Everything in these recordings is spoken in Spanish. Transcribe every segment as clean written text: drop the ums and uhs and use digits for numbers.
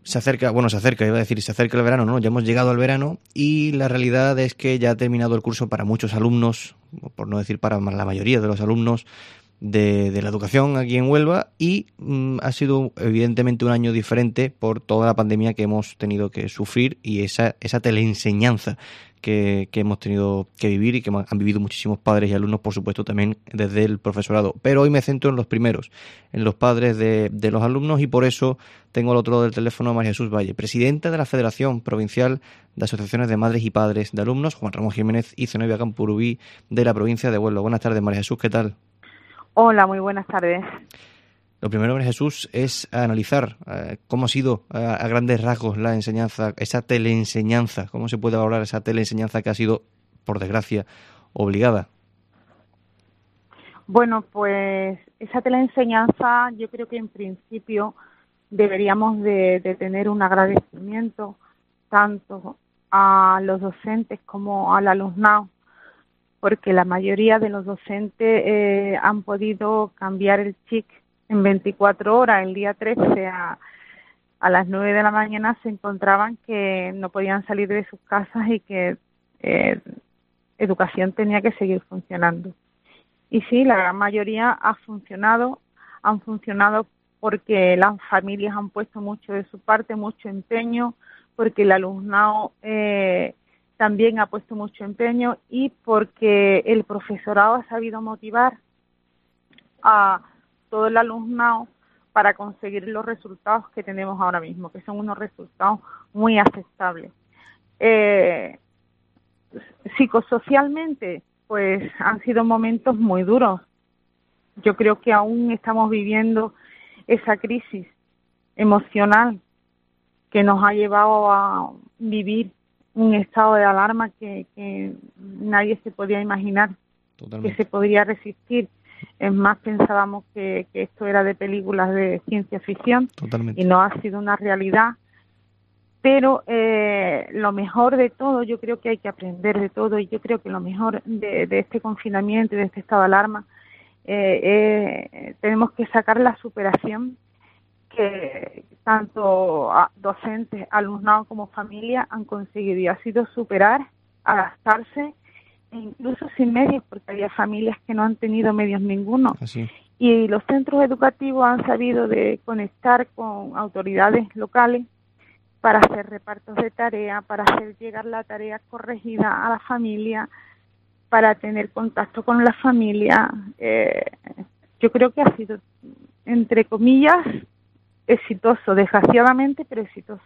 se acerca el verano, ¿no? Ya hemos llegado al verano y la realidad es que ya ha terminado el curso para muchos alumnos, por no decir para la mayoría de los alumnos de la educación aquí en Huelva, y ha sido evidentemente un año diferente por toda la pandemia que hemos tenido que sufrir y esa teleenseñanza que hemos tenido que vivir y que han vivido muchísimos padres y alumnos, por supuesto, también desde el profesorado. Pero hoy me centro en los primeros, en los padres de los alumnos, y por eso tengo al otro lado del teléfono a María Jesús Valle, presidenta de la Federación Provincial de Asociaciones de Madres y Padres de Alumnos, Juan Ramón Jiménez y Zenobia Campurubí, de la provincia de Huelva. Buenas tardes, María Jesús, ¿qué tal? Hola, muy buenas tardes. Lo primero, María Jesús, es analizar cómo ha sido a grandes rasgos la enseñanza, esa teleenseñanza, cómo se puede valorar esa teleenseñanza que ha sido, por desgracia, obligada. Bueno, pues esa teleenseñanza yo creo que en principio deberíamos de tener un agradecimiento tanto a los docentes como al alumnado, porque la mayoría de los docentes han podido cambiar el chip en 24 horas. El día 13 a las 9 de la mañana se encontraban que no podían salir de sus casas y que educación tenía que seguir funcionando. Y sí, la gran mayoría han funcionado porque las familias han puesto mucho de su parte, mucho empeño, porque el alumnado también ha puesto mucho empeño y porque el profesorado ha sabido motivar a todo el alumnado para conseguir los resultados que tenemos ahora mismo, que son unos resultados muy aceptables. Psicosocialmente, pues han sido momentos muy duros. Yo creo que aún estamos viviendo esa crisis emocional que nos ha llevado a vivir un estado de alarma que nadie se podía imaginar. Totalmente. Que se podría resistir. Es más, pensábamos que esto era de películas de ciencia ficción. Totalmente. Y no ha sido una realidad. Pero lo mejor de todo, yo creo que hay que aprender de todo, y yo creo que lo mejor de este confinamiento y de este estado de alarma, tenemos que sacar la superación que tanto docentes, alumnado como familia han conseguido, y ha sido superar, adaptarse, e incluso sin medios, porque había familias que no han tenido medios ninguno. Así. Y los centros educativos han sabido de conectar con autoridades locales para hacer repartos de tarea, para hacer llegar la tarea corregida a la familia, para tener contacto con la familia. Yo creo que ha sido, entre comillas, exitoso, desgraciadamente, pero exitoso.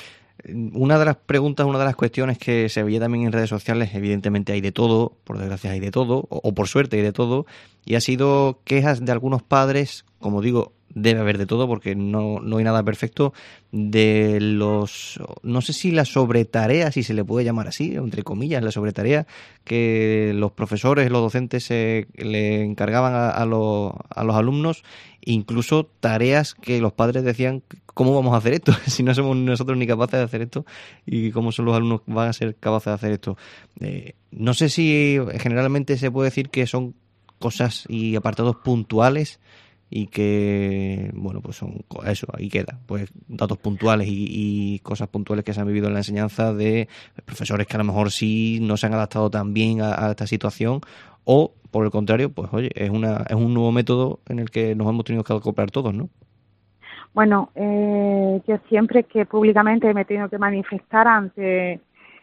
Una de las preguntas, una de las cuestiones que se veía también en redes sociales, evidentemente hay de todo, por desgracia hay de todo, o por suerte hay de todo, y ha sido quejas de algunos padres, como digo, debe haber de todo porque no hay nada perfecto, de los, no sé si la sobretarea, si se le puede llamar así, entre comillas, la sobretarea que los profesores, los docentes le encargaban a los alumnos, incluso tareas que los padres decían, ¿cómo vamos a hacer esto? Si no somos nosotros ni capaces de hacer esto, ¿y cómo son los alumnos van a ser capaces de hacer esto? No sé si generalmente se puede decir que son cosas y apartados puntuales y que, bueno, pues son eso, ahí queda, pues datos puntuales y cosas puntuales que se han vivido en la enseñanza de profesores que a lo mejor sí no se han adaptado tan bien a esta situación, o por el contrario, pues oye, es un nuevo método en el que nos hemos tenido que acoplar todos, ¿no? Bueno, yo siempre que públicamente me he tenido que manifestar ante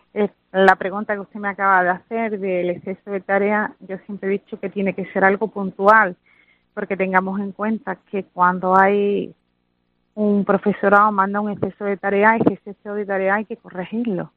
la pregunta que usted me acaba de hacer del exceso de tarea, yo siempre he dicho que tiene que ser algo puntual, porque tengamos en cuenta que cuando hay un profesorado manda un exceso de tarea, ese exceso de tarea hay que corregirlo,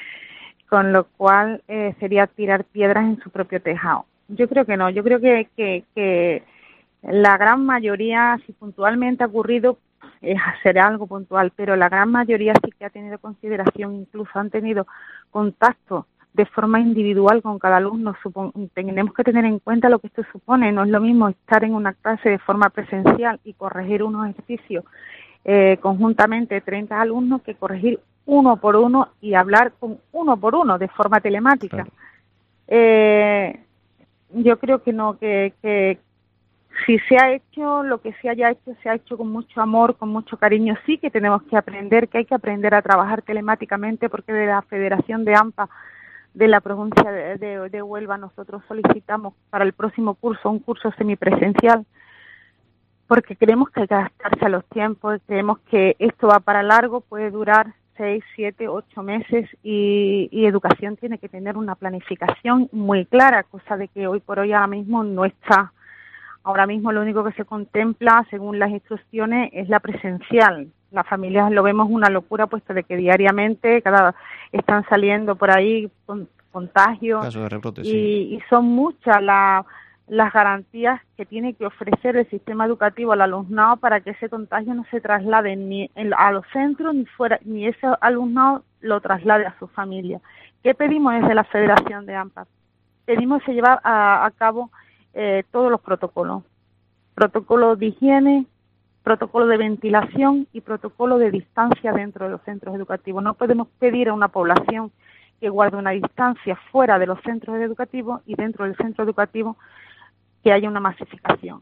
con lo cual sería tirar piedras en su propio tejado. Yo creo que no, yo creo que la gran mayoría, si puntualmente ha ocurrido, será algo puntual, pero la gran mayoría sí que ha tenido consideración, incluso han tenido contacto de forma individual con cada alumno. Tenemos que tener en cuenta lo que esto supone. No es lo mismo estar en una clase de forma presencial y corregir unos ejercicios conjuntamente 30 alumnos que corregir uno por uno y hablar con uno por uno de forma telemática. Claro. Yo creo que no, que Si se ha hecho, lo que se haya hecho, se ha hecho con mucho amor, con mucho cariño. Sí que tenemos que aprender, que hay que aprender a trabajar telemáticamente, porque de la Federación de AMPA de la provincia de Huelva nosotros solicitamos para el próximo curso un curso semipresencial, porque creemos que hay que adaptarse a los tiempos, creemos que esto va para largo, puede durar 6, 7, 8 meses y educación tiene que tener una planificación muy clara, cosa de que hoy por hoy ahora mismo no está. Ahora mismo lo único que se contempla, según las instrucciones, es la presencial. Las familias lo vemos una locura, puesto de que diariamente están saliendo por ahí contagios. Caso de rebrote, sí. Y son muchas las garantías que tiene que ofrecer el sistema educativo al alumnado para que ese contagio no se traslade ni a los centros ni ese alumnado lo traslade a su familia. ¿Qué pedimos desde la Federación de AMPA? Pedimos que se lleve a cabo todos los protocolos de higiene, protocolo de ventilación y protocolo de distancia dentro de los centros educativos. No podemos pedir a una población que guarde una distancia fuera de los centros educativos y dentro del centro educativo que haya una masificación.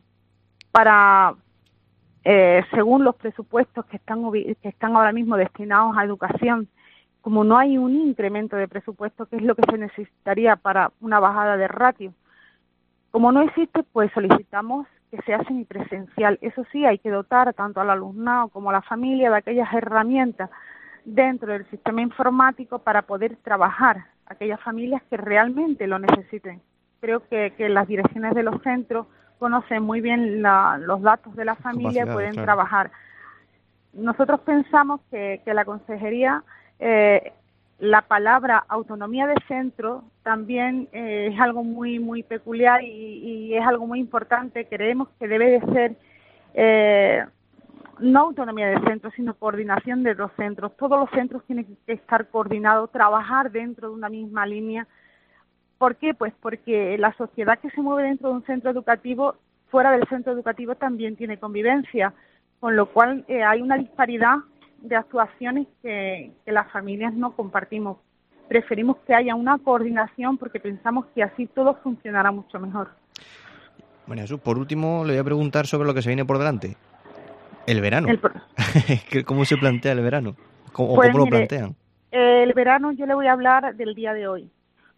Según los presupuestos que están ahora mismo destinados a educación, como no hay un incremento de presupuesto, que es lo que se necesitaría para una bajada de ratio, como no existe, pues solicitamos que sea semipresencial. Eso sí, hay que dotar tanto al alumnado como a la familia de aquellas herramientas dentro del sistema informático para poder trabajar aquellas familias que realmente lo necesiten. Creo que las direcciones de los centros conocen muy bien los datos de la familia y pueden trabajar. Nosotros pensamos que la consejería, la palabra autonomía de centro también es algo muy muy peculiar y es algo muy importante. Creemos que debe de ser no autonomía de centro, sino coordinación de los centros. Todos los centros tienen que estar coordinados, trabajar dentro de una misma línea. ¿Por qué? Pues porque la sociedad que se mueve dentro de un centro educativo, fuera del centro educativo también tiene convivencia, con lo cual hay una disparidad de actuaciones que las familias no compartimos. Preferimos que haya una coordinación porque pensamos que así todo funcionará mucho mejor. Bueno, Jesús, por último le voy a preguntar sobre lo que se viene por delante. El verano. ¿Cómo se plantea el verano? ¿Cómo lo plantean? El verano yo le voy a hablar del día de hoy.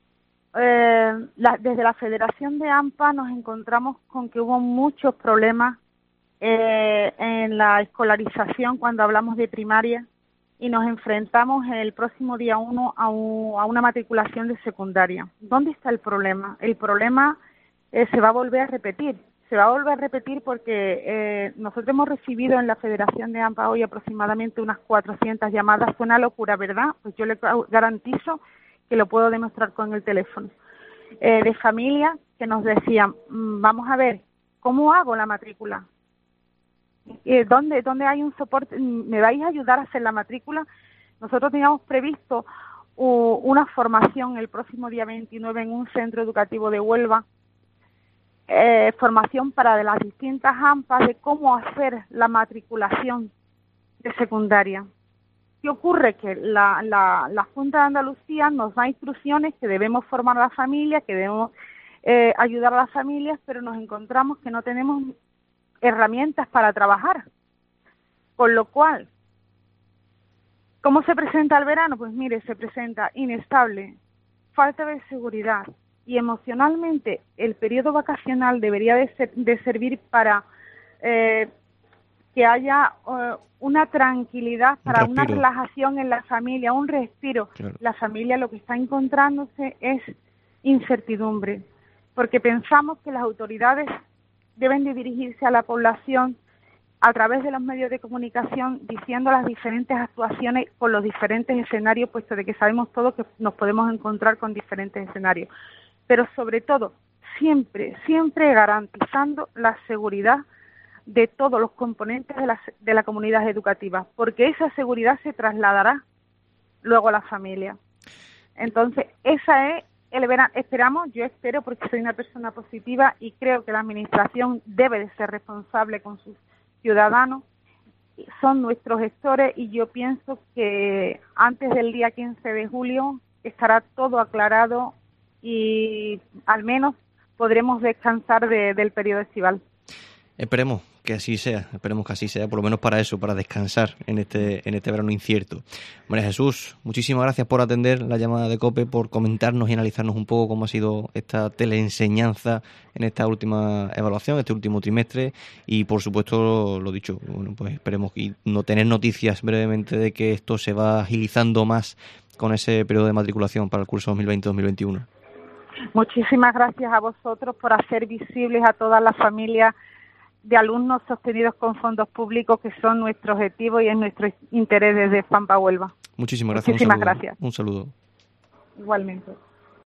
Desde la Federación de AMPA nos encontramos con que hubo muchos problemas en la escolarización cuando hablamos de primaria y nos enfrentamos el próximo día 1 a una matriculación de secundaria. ¿Dónde está el problema? El problema se va a volver a repetir. Se va a volver a repetir porque nosotros hemos recibido en la Federación de AMPA hoy aproximadamente unas 400 llamadas. Fue una locura, ¿verdad? Pues yo le garantizo que lo puedo demostrar con el teléfono. De familias que nos decían, vamos a ver, ¿cómo hago la matrícula? ¿Dónde hay un soporte? ¿Me vais a ayudar a hacer la matrícula? Nosotros teníamos previsto una formación el próximo día 29 en un centro educativo de Huelva, formación para de las distintas AMPAs de cómo hacer la matriculación de secundaria. ¿Qué ocurre? Que la Junta de Andalucía nos da instrucciones que debemos formar a la familia, que debemos ayudar a las familias, pero nos encontramos que no tenemos herramientas para trabajar. Con lo cual, ¿cómo se presenta el verano? Pues mire, se presenta inestable, falta de seguridad y emocionalmente el periodo vacacional debería de servir para que haya una tranquilidad, para una relajación en la familia, un respiro. Claro. La familia lo que está encontrándose es incertidumbre, porque pensamos que las autoridades deben de dirigirse a la población a través de los medios de comunicación diciendo las diferentes actuaciones con los diferentes escenarios, puesto de que sabemos todos que nos podemos encontrar con diferentes escenarios. Pero sobre todo, siempre garantizando la seguridad de todos los componentes de la comunidad educativa, porque esa seguridad se trasladará luego a la familia. Entonces, esa es el verano. Yo espero, porque soy una persona positiva y creo que la Administración debe de ser responsable con sus ciudadanos, son nuestros gestores y yo pienso que antes del día 15 de julio estará todo aclarado y al menos podremos descansar del periodo estival. Esperemos que así sea, por lo menos para eso, para descansar en este verano incierto. María Jesús, muchísimas gracias por atender la llamada de COPE, por comentarnos y analizarnos un poco cómo ha sido esta teleenseñanza en esta última evaluación, este último trimestre, y por supuesto, lo dicho, bueno, pues esperemos no tener noticias brevemente de que esto se va agilizando más con ese periodo de matriculación para el curso 2020-2021. Muchísimas gracias a vosotros por hacer visibles a todas las familias de alumnos sostenidos con fondos públicos, que son nuestro objetivo y es nuestro interés desde FAMPA Huelva. Muchísimas gracias. Muchísimas gracias. Un saludo. Igualmente.